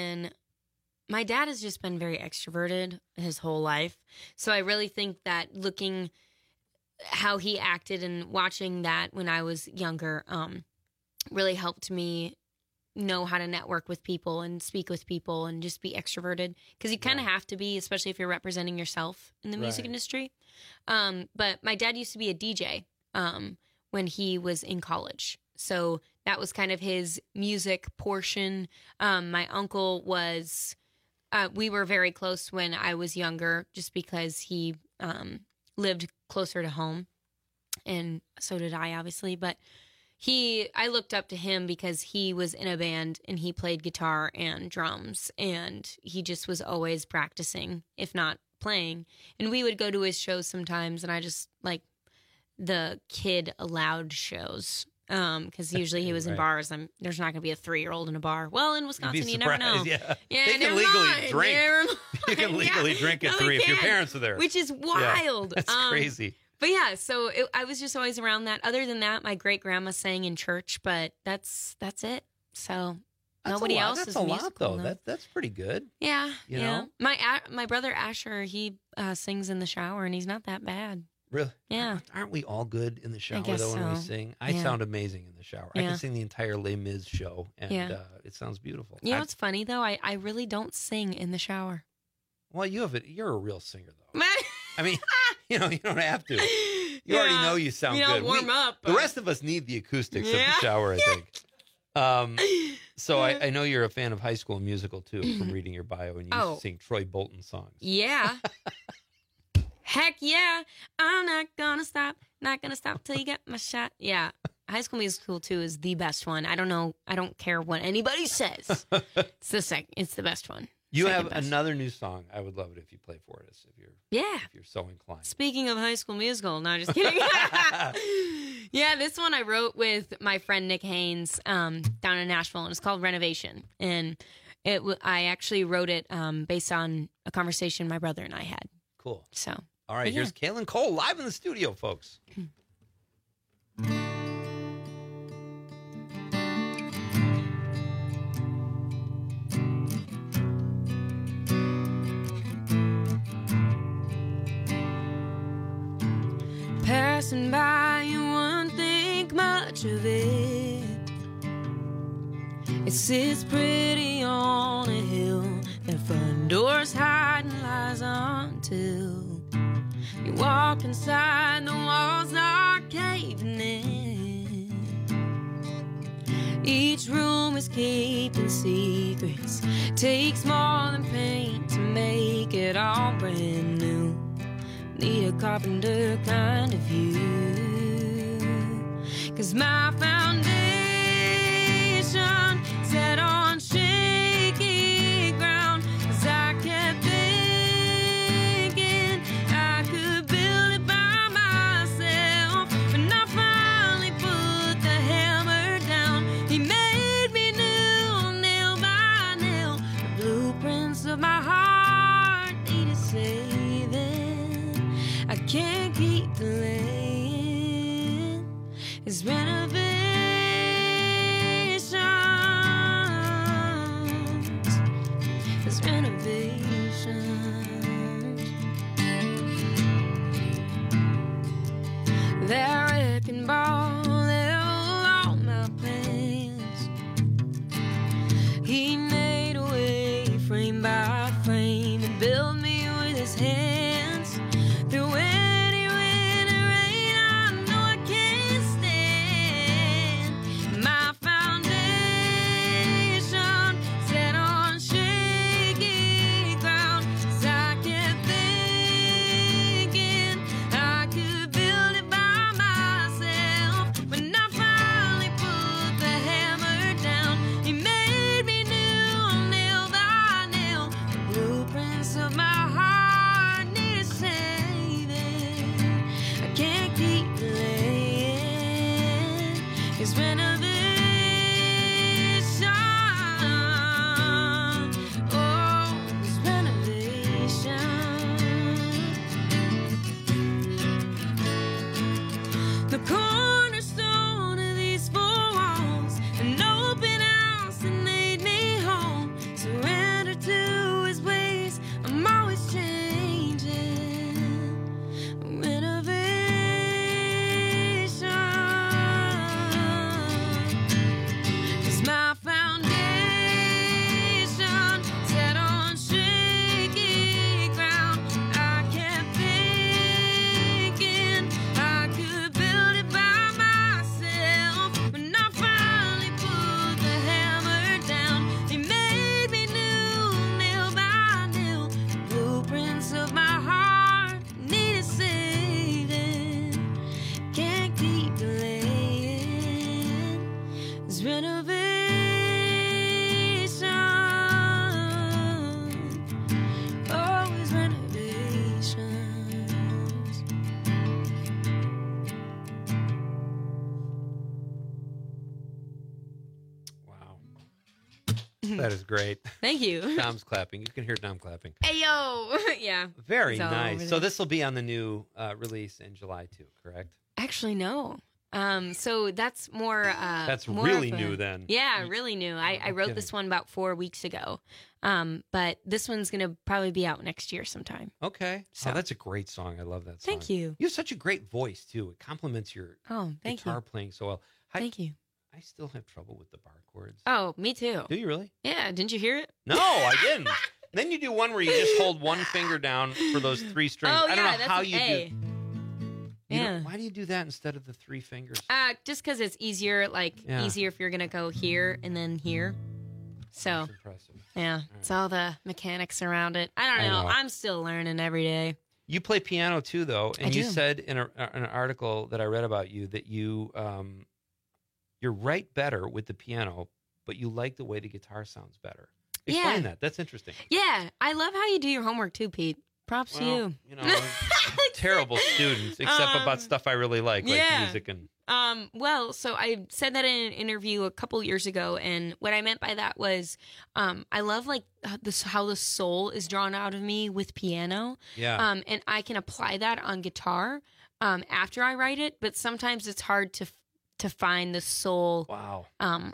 has just been very extroverted his whole life. So I really think that looking how he acted and watching that when I was younger really helped me know how to network with people and speak with people and just be extroverted, because you kind of have to be, especially if you're representing yourself in the music industry. But my dad used to be a DJ when he was in college. So that was kind of his music portion. My uncle was, we were very close when I was younger just because he lived closer to home. And so did I, obviously. But I looked up to him because he was in a band and he played guitar and drums, and he just was always practicing, if not playing. And we would go to his shows sometimes, and I just like the kid allowed shows. Because usually he was in bars. There's not going to be a 3-year-old in a bar. Well, in Wisconsin, you never know. Yeah, they can legally drink. You can legally drink at 3 if your parents are there, which is wild. Yeah, that's crazy. But yeah, so I was just always around that. Other than that, my great grandma sang in church, but that's it. So nobody else is musical. That's a lot, though. That's pretty good. Yeah, you know? My brother Asher, he sings in the shower, and he's not that bad. Really? Yeah. Aren't we all good in the shower, though, when we sing? I sound amazing in the shower. I can sing the entire Les Mis show, and it sounds beautiful. You know what's funny, though? I really don't sing in the shower. Well, you're a real singer, though. I mean, you don't have to. You already know you sound good. Warm up. The rest of us need the acoustics of the shower, I think. So I know you're a fan of High School Musical, too, from reading your bio, and you used to sing Troy Bolton songs. Yeah. Heck yeah. I'm not gonna stop till you get my shot. Yeah. High School Musical 2 is the best one. I don't know. I don't care what anybody says. It's the best one. You have another new song. I would love it if you play for us, if you're so inclined. Speaking of High School Musical, no, just kidding. Yeah, this one I wrote with my friend Nick Haynes down in Nashville, and it's called Renovation. And I actually wrote it based on a conversation my brother and I had. Cool. So, all right, here's Kaylin Cole live in the studio, folks. Passing by, you won't think much of it. It sits pretty on a hill. The front door's hiding lies until you walk inside, the walls are caving in. Each room is keeping secrets. Takes more than paint to make it all brand new. Need a carpenter kind of view. 'Cause my foundation set on shaky ground. 'Cause I kept thinking I could build it by myself. When I finally put the hammer down, he made me new, nail by nail. The blueprints of my heart needed saving. I can't keep delaying. It's renovations. It's renovations. That wrecking ball leveled all my plans. He made a way frame by frame and built me with his hands. Through any wind and rain, the cornerstone of these four walls, an open house that made me home. Surrender to his ways, I'm always changing. Renovation is my foundation, set on shaky ground. I kept thinking I could build it by myself. When I finally put the hammer down, he made me new, nail by nail. The blueprints of my heart needed saving. Can't keep delaying this renovation. Always renovations. That is great. Thank you. Dom's clapping. You can hear Dom clapping. Hey, yo. Yeah. Very It's all over nice. So there. this will be on the new release in July too, correct? Actually, no. So that's more. That's more really of a- new then. Yeah, really new. I wrote this one about 4 weeks ago. But this one's gonna probably be out next year sometime. Okay. So- Oh, that's a great song. I love that song. Thank you. You have such a great voice too. It complements your Oh, thank guitar you. playing so well. Thank you. I still have trouble with the bar chords. Oh, me too. Do you really? Yeah. Didn't you hear it? No, I didn't. Then you do one where you just hold one finger down for those 3 strings. Oh, I don't yeah, know that's how an you A. do. Yeah. Why do you do that instead of the 3 fingers? Just because it's easier, Yeah. easier if you're gonna go here and then here. So Impressive. yeah, it's all the mechanics around it. I don't I know. know. I'm still learning every day. You play piano too, though, and I you do. said in an article that I read about you that you write better with the piano, but you like the way the guitar sounds better. Explain that. That's interesting. Yeah, I love how you do your homework too, Pete. Props to Well, you. You know, terrible students, except about stuff I really like yeah. music and. Well, so I said that in an interview a couple years ago, and what I meant by that was, I love like how the soul is drawn out of me with piano. Yeah. And I can apply that on guitar, after I write it, but sometimes it's hard to find the soul. Wow.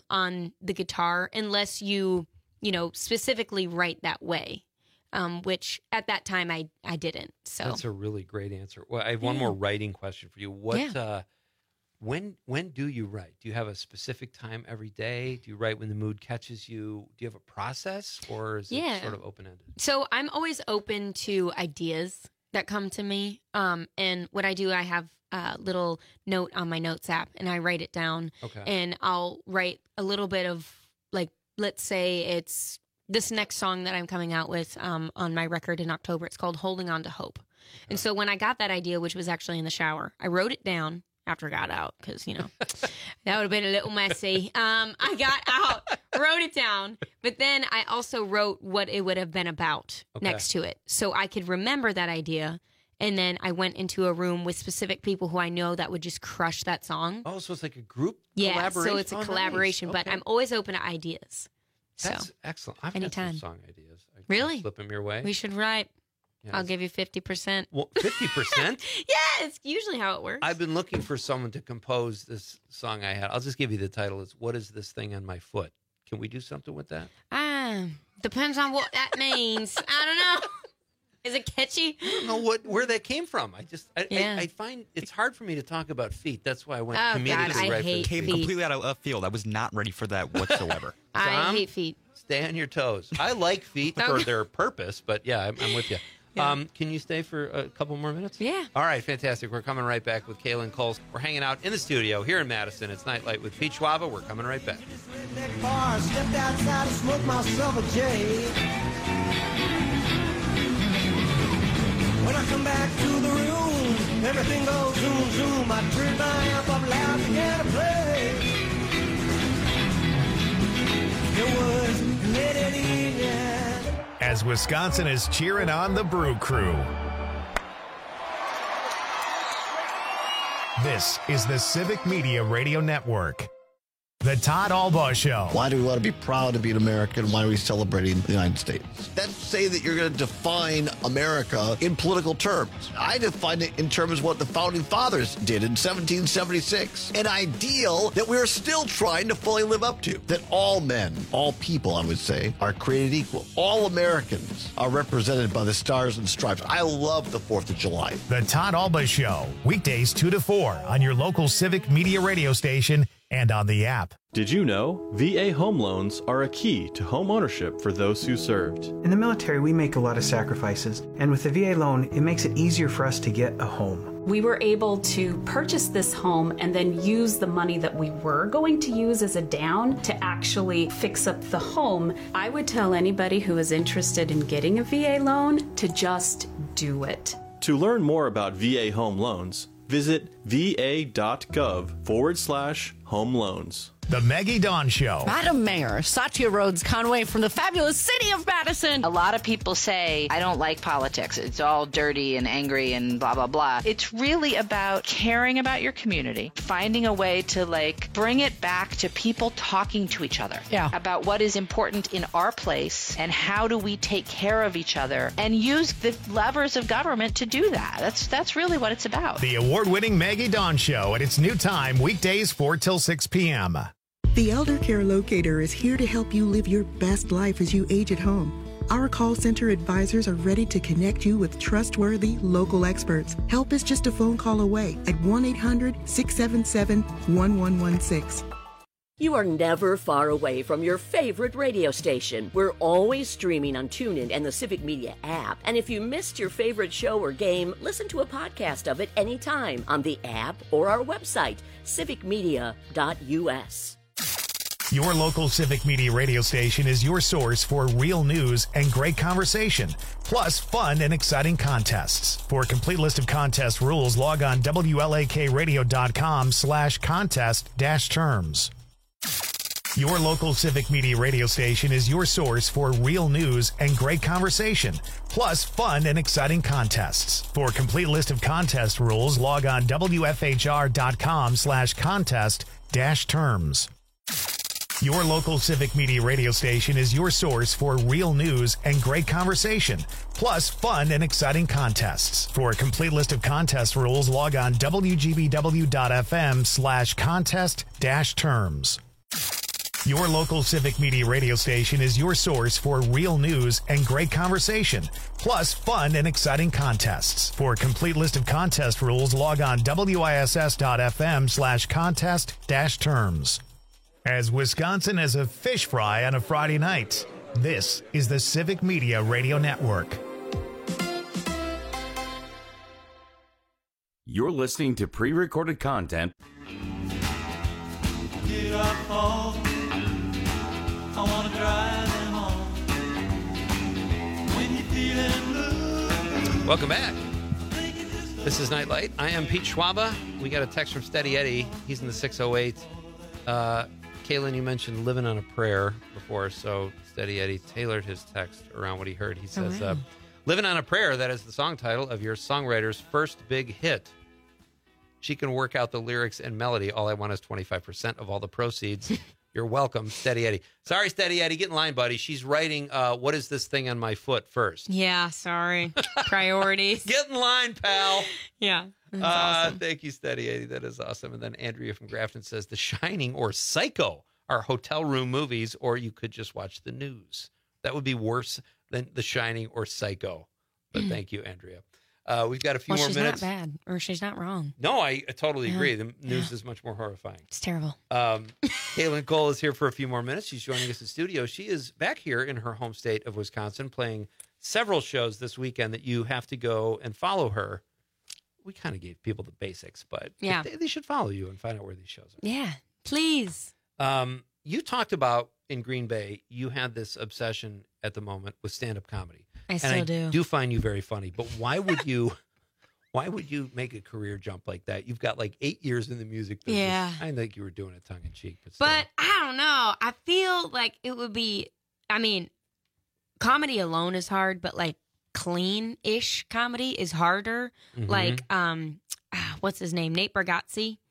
On the guitar unless you specifically write that way. Which at that time I didn't. So That's a really great answer. Well, I have one more writing question for you. What when do you write? Do you have a specific time every day? Do you write when the mood catches you? Do you have a process, or is it sort of open ended? So I'm always open to ideas that come to me. And what I do, I have a little note on my notes app and I write it down. Okay. And I'll write a little bit of, like, let's say it's this next song that I'm coming out with on my record in October. It's called Holding On to Hope. And so when I got that idea, which was actually in the shower, I wrote it down after I got out because, that would have been a little messy. I got out, wrote it down, but then I also wrote what it would have been about next to it. So I could remember that idea. And then I went into a room with specific people who I know that would just crush that song. Oh, so it's like a group collaboration? collaboration? So it's a Oh, collaboration, nice. but Okay. I'm always open to ideas. That's so, excellent. I've anytime. got some song ideas. I can Really? slip them your way. We should write. Yeah, I'll give you 50%. Well, 50%? Yeah, it's usually how it works. I've been looking for someone to compose this song I had. I'll just give you the title. It's What Is This Thing on My Foot? Can we do something with that? Depends on what that means. I don't know. Is it catchy? I don't know where that came from. Yeah. I find it's hard for me to talk about feet. That's why I went Oh, comedically God, I right hate for the Came feet. completely out of left field. I was not ready for that whatsoever. I Tom, hate feet. Stay on your toes. I like feet for their purpose, but yeah, I'm with you. Yeah. Can you stay for a couple more minutes? Yeah. All right, fantastic. We're coming right back with Kaylin Coles. We're hanging out in the studio here in Madison. It's Nightlight with Pete Schwaba. We're coming right back. Bar, stepped outside to smoke myself a J. When I come back to the room, everything goes zoom, zoom. I turn my amp up loud and began to play. It was late in the evening. As Wisconsin is cheering on the Brew Crew. This is the Civic Media Radio Network. The Todd Albaugh Show. Why do we want to be proud to be an American? Why are we celebrating the United States? That's say that you're going to define America in political terms. I define it in terms of what the Founding Fathers did in 1776. An ideal that we're still trying to fully live up to. That all men, all people, I would say, are created equal. All Americans are represented by the stars and stripes. I love the 4th of July. The Todd Albaugh Show. Weekdays 2 to 4 on your local Civic Media radio station and on the app. Did you know VA home loans are a key to home ownership for those who served? In the military, we make a lot of sacrifices, and with the VA loan, it makes it easier for us to get a home. We were able to purchase this home and then use the money that we were going to use as a down to actually fix up the home. I would tell anybody who is interested in getting a VA loan to just do it. To learn more about VA home loans, visit va.gov/home loans. The Maggie Dawn Show. Madam Mayor, Satya Rhodes Conway from the fabulous city of Madison. A lot of people say, I don't like politics. It's all dirty and angry and blah, blah, blah. It's really about caring about your community, finding a way to bring it back to people talking to each other about what is important in our place and how do we take care of each other and use the levers of government to do that. That's really what it's about. The award-winning Maggie Dawn Show at its new time, weekdays 4 till 6 p.m. The Elder Care Locator is here to help you live your best life as you age at home. Our call center advisors are ready to connect you with trustworthy local experts. Help is just a phone call away at 1-800-677-1116. You are never far away from your favorite radio station. We're always streaming on TuneIn and the Civic Media app. And if you missed your favorite show or game, listen to a podcast of it anytime on the app or our website, civicmedia.us. Your local Civic Media radio station is your source for real news and great conversation, plus fun and exciting contests. For a complete list of contest rules, log on WLAKradio.com/contest-terms. Your local Civic Media radio station is your source for real news and great conversation, plus fun and exciting contests. For a complete list of contest rules, log on WFHR.com/contest-terms. Your local Civic Media radio station is your source for real news and great conversation, plus fun and exciting contests. For a complete list of contest rules, log on WGBW.FM/contest-terms. Your local Civic Media radio station is your source for real news and great conversation, plus fun and exciting contests. For a complete list of contest rules, log on WISS.FM/contest-terms. As Wisconsin has a fish fry on a Friday night, this is the Civic Media Radio Network. You're listening to pre-recorded content. Get up, Paul. I want to drive them all. When you're feeling blue. Welcome back. This is Nightlight. I am Pete Schwaba. We got a text from Steady Eddie. He's in the 608. Kaylin, you mentioned Living on a Prayer before, so Steady Eddie tailored his text around what he heard. He says, Living on a Prayer, that is the song title of your songwriter's first big hit. She can work out the lyrics and melody. All I want is 25% of all the proceeds. You're welcome, Steady Eddie. Sorry, Steady Eddie, get in line, buddy. She's writing, what is this thing on my foot first? Yeah, sorry. Priorities. Get in line, pal. Yeah. Awesome. Thank you, Steady Eddie. That is awesome. And then Andrea from Grafton says, The Shining or Psycho are hotel room movies, or you could just watch the news. That would be worse than The Shining or Psycho. But thank you, Andrea. We've got a few more minutes. She's not bad, or she's not wrong. No, I totally agree. The news is much more horrifying. It's terrible. Kaylin Cole is here for a few more minutes. She's joining us in studio. She is back here in her home state of Wisconsin playing several shows this weekend that you have to go and follow her. We kind of gave people the basics, but they should follow you and find out where these shows are. Yeah, please. You talked about in Green Bay, you had this obsession at the moment with stand-up comedy. I still do. I do find you very funny, but why would you make a career jump like that? You've got like 8 years in the music business. Yeah. I didn't think you were doing it tongue-in-cheek. But I don't know. I feel like it would be, comedy alone is hard, but like clean-ish comedy is harder. Mm-hmm. Like, what's his name? Nate Bargatze. Yeah.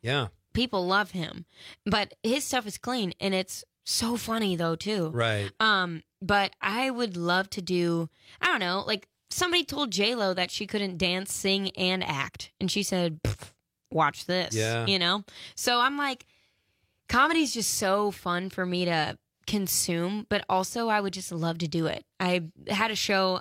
people love him, but his stuff is clean and it's so funny though too. Right. But I would love to do, I don't know, like somebody told J-Lo that she couldn't dance, sing, and act. And she said, watch this, you know? So I'm like, comedy's just so fun for me to consume, but also I would just love to do it. I had a show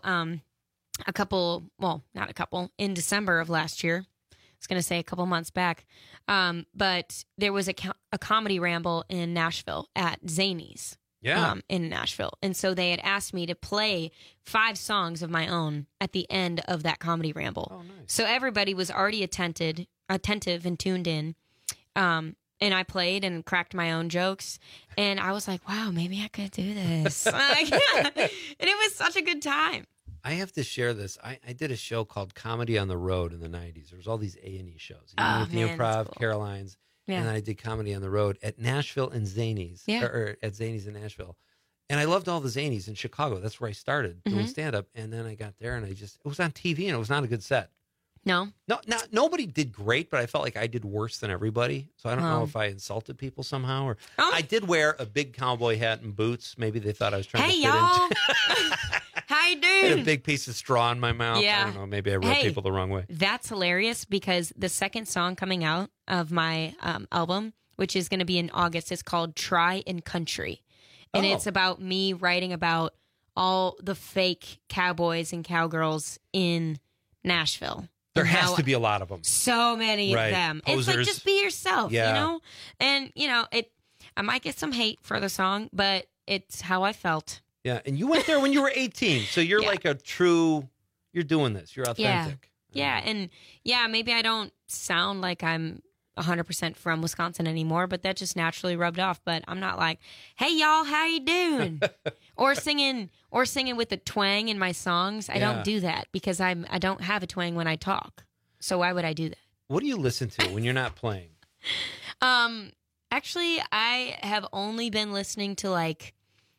in December of last year. I was going to say a couple months back. But there was a comedy ramble in Nashville at Zanies. Yeah. In Nashville. And so they had asked me to play 5 songs of my own at the end of that comedy ramble. Oh, nice. So everybody was already attentive and tuned in. And I played and cracked my own jokes. And I was like, wow, maybe I could do this. And it was such a good time. I have to share this. I did a show called Comedy on the Road in the 90s. There was all these A&E shows. With the Improv, cool. Caroline's. Yeah. And then I did Comedy on the Road at Nashville and Zanies. Yeah. Or at Zanies in Nashville. And I loved all the Zanies in Chicago. That's where I started doing stand-up. And then I got there and it was on TV and it was not a good set. No? Nobody did great, but I felt like I did worse than everybody. So I don't know if I insulted people somehow. Or I did wear a big cowboy hat and boots. Maybe they thought I was trying to fit y'all. into How you doing? I had a big piece of straw in my mouth. Yeah. I don't know. Maybe I rubbed people the wrong way. That's hilarious because the second song coming out of my album, which is going to be in August, is called Try and Country. And it's about me writing about all the fake cowboys and cowgirls in Nashville. There has to be a lot of them. So many of them. Posers. It's like, just be yourself, Yeah. you know? And, you know, I might get some hate for the song, but it's how I felt. Yeah, and you went there when you were 18, so you're like you're doing this. You're authentic. Yeah, and maybe I don't sound like I'm 100% from Wisconsin anymore, but that just naturally rubbed off. But I'm not like, hey, y'all, how you doing? or singing with a twang in my songs. I don't do that because I don't have a twang when I talk. So why would I do that? What do you listen to when you're not playing? Actually, I have only been listening to like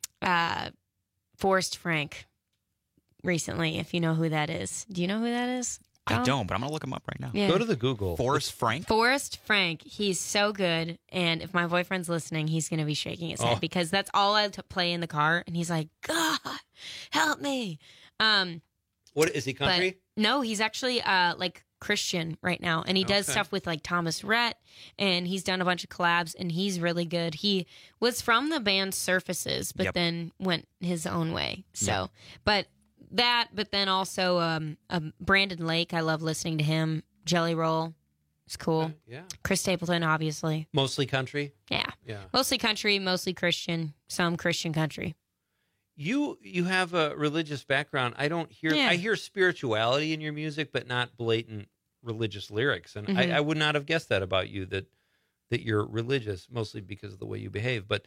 Forrest Frank recently, if you know who that is. Do you know who that is? I don't, but I'm going to look him up right now. Yeah. Go to the Google. Forrest Frank? Forrest Frank. He's so good. And if my boyfriend's listening, he's going to be shaking his head because that's all I play in the car. And he's like, God, help me. What is he, country? No, he's actually like Christian right now. And he does stuff with like Thomas Rhett. And he's done a bunch of collabs. And he's really good. He was from the band Surfaces, but then went his own way. So, but then also Brandon Lake. I love listening to him. Jelly Roll. It's cool. Yeah. Chris Stapleton, obviously. Mostly country? Yeah. Yeah. Mostly country, mostly Christian, some Christian country. You have a religious background. I don't hear I hear spirituality in your music, but not blatant religious lyrics. And I would not have guessed that about you, that you're religious, mostly because of the way you behave. But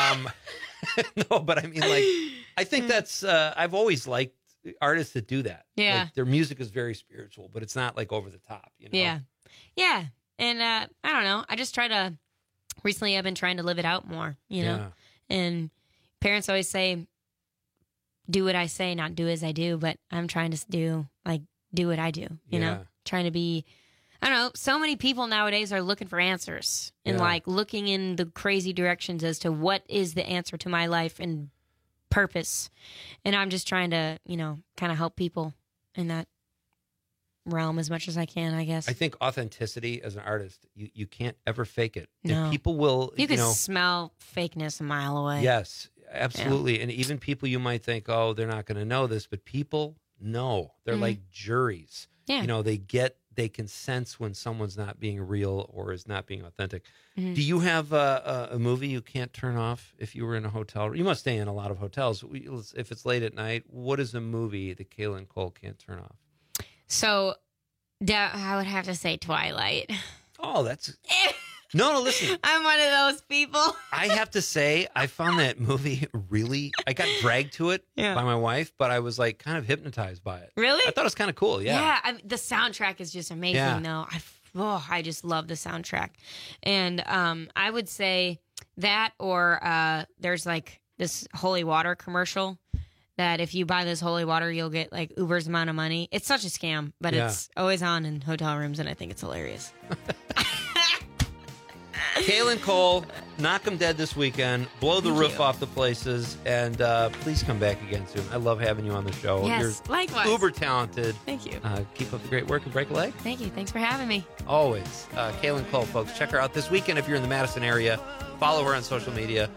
no, but I mean, like, I think that's I've always liked artists that do that. Yeah. Like, their music is very spiritual, but it's not like over the top, you know? Yeah. And I don't know. I just recently I've been trying to live it out more, you know? And parents always say, do what I say, not do as I do. But I'm trying to do what I do, you know? Trying to be, I don't know. So many people nowadays are looking for answers and like looking in the crazy directions as to what is the answer to my life and purpose. And I'm just trying to, you know, kind of help people in that realm as much as I can, I guess. I think authenticity as an artist, you can't ever fake it. No. And people will, you can smell fakeness a mile away. Yes, absolutely. And even people you might think, oh, they're not going to know this, but people know. They're like juries. Yeah. You know, they can sense when someone's not being real or is not being authentic. Mm-hmm. Do you have a movie you can't turn off if you were in a hotel? You must stay in a lot of hotels. If it's late at night, what is a movie that Kayla and Cole can't turn off? So I would have to say Twilight. Oh, that's... No, listen. I'm one of those people. I have to say, I found that movie really... I got dragged to it by my wife, but I was like kind of hypnotized by it. Really? I thought it was kind of cool, Yeah, the soundtrack is just amazing, though. I just love the soundtrack. And I would say that, or there's like this holy water commercial that if you buy this holy water, you'll get like Uber's amount of money. It's such a scam, but it's always on in hotel rooms, and I think it's hilarious. Kaylin Cole, knock them dead this weekend. Blow the roof off the places. And please come back again soon. I love having you on the show. Yes, You're likewise. uber talented. Thank you. Keep up the great work and break a leg. Thank you. Thanks for having me. Always. Kaylin Cole, folks. Check her out this weekend if you're in the Madison area. Follow her on social media.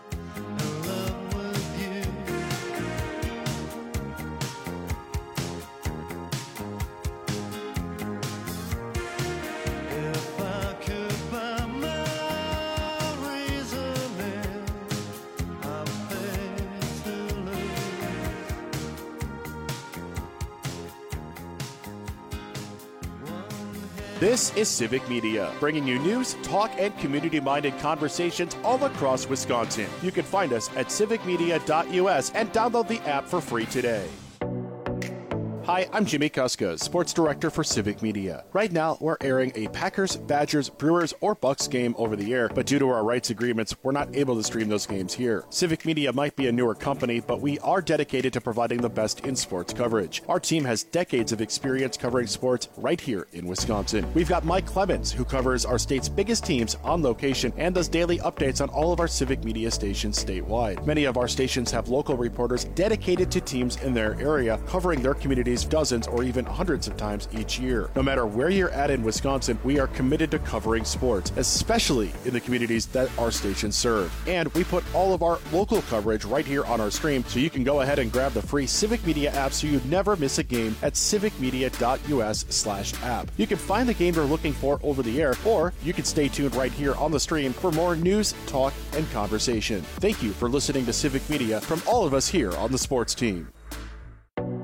This is Civic Media, bringing you news, talk, and community-minded conversations all across Wisconsin. You can find us at civicmedia.us and download the app for free today. Hi, I'm Jimmy Kuska, Sports Director for Civic Media. Right now, we're airing a Packers, Badgers, Brewers, or Bucks game over the air, but due to our rights agreements, we're not able to stream those games here. Civic Media might be a newer company, but we are dedicated to providing the best in sports coverage. Our team has decades of experience covering sports right here in Wisconsin. We've got Mike Clemens, who covers our state's biggest teams on location and does daily updates on all of our Civic Media stations statewide. Many of our stations have local reporters dedicated to teams in their area, covering their communities dozens or even hundreds of times each year. No matter where you're at in Wisconsin, we are committed to covering sports, especially in the communities that our stations serve. And we put all of our local coverage right here on our stream, so you can go ahead and grab the free Civic Media app so you never miss a game at civicmedia.us/app. You can find the game you're looking for over the air, or you can stay tuned right here on the stream for more news, talk, and conversation. Thank you for listening to Civic Media from all of us here on the sports team.